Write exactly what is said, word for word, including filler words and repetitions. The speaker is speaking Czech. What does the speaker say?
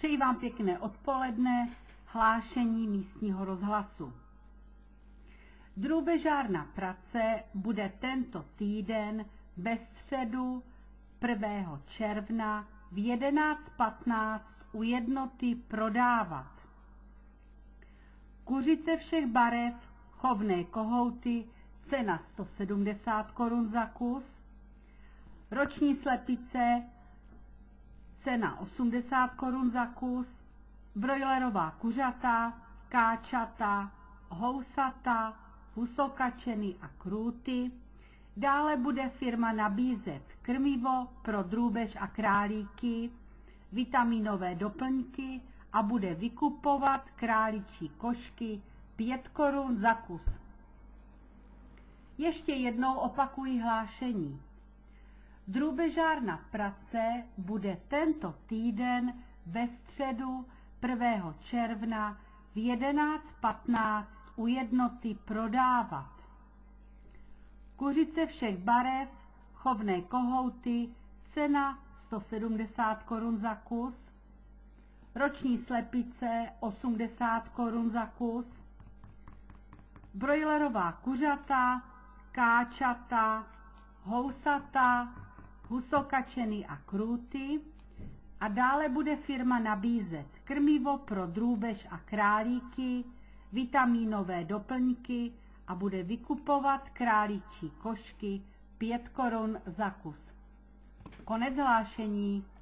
Přeji vám pěkné odpoledne, hlášení místního rozhlasu. Drůbežárna Prace bude tento týden ve středu prvního června v jedenáct patnáct u jednoty prodávat. Kuřice všech barev, chovné kohouty, cena sto sedmdesát korun za kus, roční slepice, cena osmdesát korun za kus, brojlerová kuřata, káčata, housata, husokačeny a krůty. Dále bude firma nabízet krmivo pro drůbež a králíky, vitaminové doplňky a bude vykupovat králičí košky pět korun za kus. Ještě jednou opakuji hlášení. Drůbežárna Prace bude tento týden ve středu prvního června v jedenáct patnáct u jednoty prodávat. Kuřice všech barev, chovné kohouty, cena sto sedmdesát korun za kus, roční slepice osmdesát korun za kus, brojlerová kuřata, káčata, housata, husokačeny a krůty. A dále bude firma nabízet krmivo pro drůbež a králíky, vitaminové doplňky a bude vykupovat králičí košky pět korun za kus. Konec hlášení.